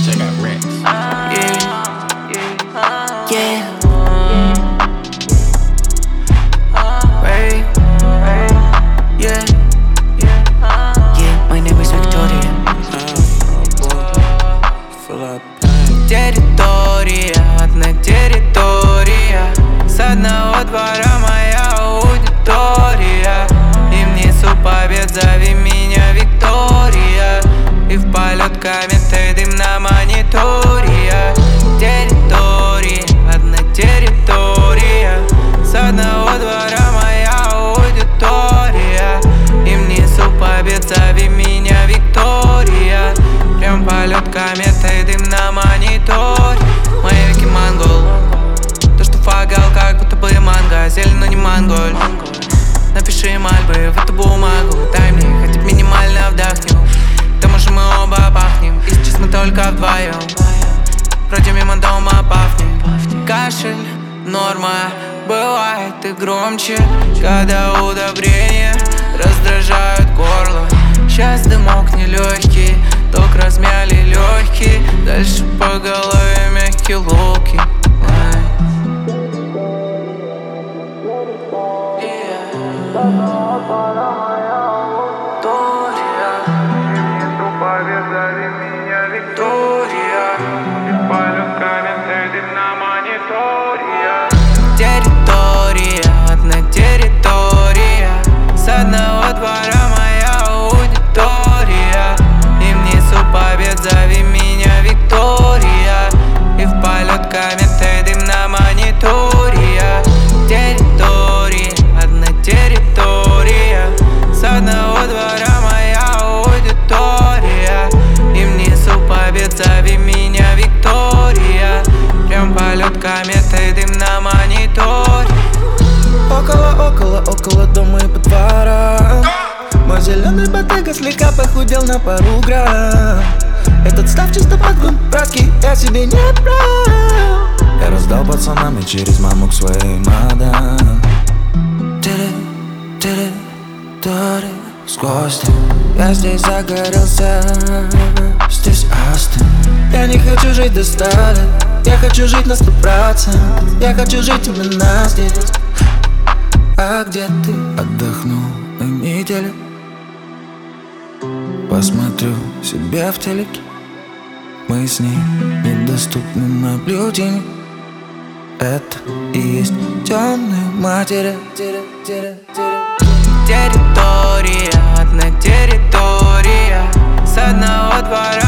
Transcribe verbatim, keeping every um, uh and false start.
Check out Rex. Yeah, yeah. Right, yeah, yeah. My name is Victoria. Территория, одна территория. С одного двора моя аудитория. И внесу побед, зови меня Виктория. И в полет кометы дым на мониторе. Территория, одна территория. С одного двора моя аудитория. И внесу побед, зови меня Виктория. Прям полет кометы дым на мониторе. Мои веки монгол. То, что фагал, как будто бы манго. Зелень, но не монголь. Напиши мольбы в эту бумагу. Дай мне хоть минимально вдохнем. К тому же мы оба пахнем. И сейчас мы только вдвоем. Вроде мимо дома пахнет. Кашель, норма. Бывает и громче, когда удобрения раздражают горло. Сейчас дымок нелегкий, ток размяли легкие. Дальше по голове мягкие луки. Территория, одна территория. С одного двора моя аудитория. И внесу побед, зови меня Виктория. И в полет кометы дым на мониторе. Территория, одна территория. С одного двора моя аудитория. И внесу побед, зови меня Виктория. Прям полет кометы дым на мониторе. Около, около, около дома и по дворам. Мой зеленый ботега слегка похудел на пару грамм. Этот став чисто подгон, братки, я себе не прав. Я раздал пацанам и через маму к своей мадам. Территория, сквозь ты. Я здесь загорелся, здесь остыл. Я не хочу жить до ста лет. Я хочу жить на сто процентов. Я хочу жить именно здесь. А где ты? Отдохну на неделю. Посмотрю себе в телеке. Мы с ней недоступны наблюдению. Это и есть темная материя. Территория, одна территория. С одного двора